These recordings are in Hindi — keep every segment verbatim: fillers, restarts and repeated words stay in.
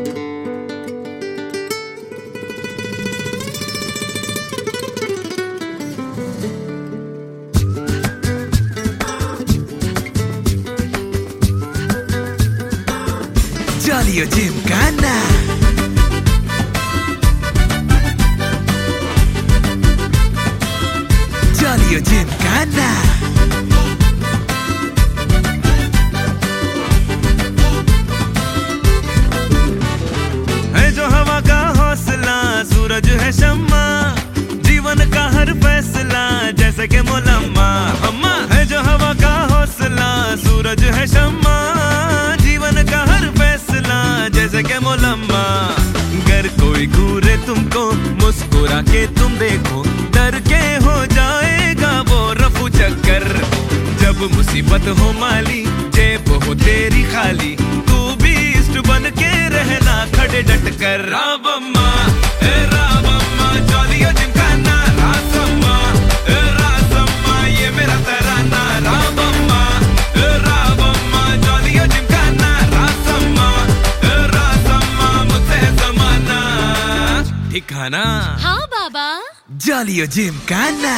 Jolly Gymkhana. Jolly Gymkhana. है जो हवा का हौसला, सूरज है शम्मा, जीवन का हर फैसला जैसे के मुलम्मा। अम्मा है जो हवा का हौसला, सूरज है शम्मा, जीवन का हर फैसला जैसे के मुलम्मा। गर कोई घूरे तुमको, मुस्कुरा के तुम देखो, डर के हो जाएगा वो रफू चक्कर। जब मुसीबत हो माली, जेब हो तेरी खाली, तू भी इष्ट बन के रहना खड़े डट कर। रावम्मा ए रावम्मा, जॉली जिमखाना, रासम्मा ए रासम्मा, ये मेरा तराना। रावम्मा ए रावम्मा, जॉली जिमखाना, रासम्मा ए रासम्मा, मुझसे जमाना ठिकाना। हाँ बाबा, जॉली जिमखाना।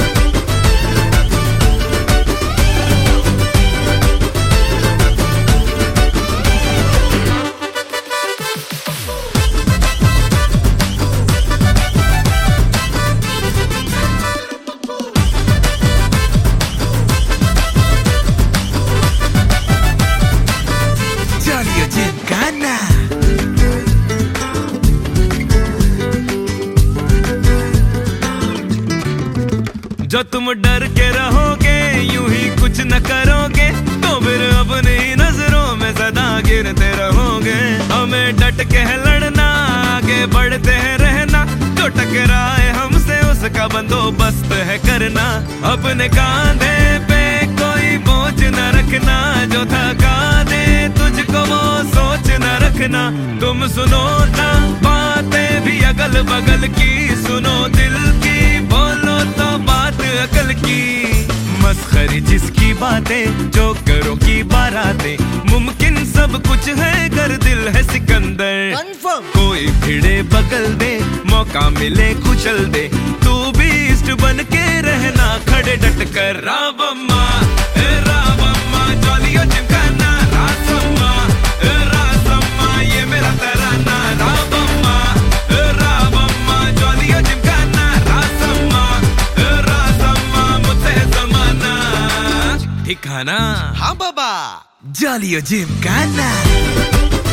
जो तुम डर के रहोगे, यूं ही कुछ न करोगे, तो फिर अपनी नजरों में सदा गिरते रहोगे। हमें डट के लड़ना, आगे बढ़ते हैं रहना, जो टकराए हमसे उसका बंदोबस्त है करना। अपने कांधे पे कोई बोझ न रखना, जो थका दे तुझको वो सोच न रखना। तुम सुनो ना बातें भी अगल बगल की, सुनो दिल की, बोलो तो बात अकल की। मस्खरी जिसकी बातें, जो करो की बारातें, मुमकिन सब कुछ है अगर दिल है सिकंदर। Confirm. कोई भिड़े बगल दे, मौका मिले कुचल दे, तू भी इष्ट बन के रहना खड़े डट कर। रावम्मा ए रावम्मा, जॉली जिमखाना, रासम्मा ए रासम्मा, ये मेरा तराना। रावम्मा ए रावम्मा, जॉली जिमखाना, रासम्मा ए रासम्मा, मुझसे जमाना ठिकाना। हाँ बाबा, जॉली जिमखाना।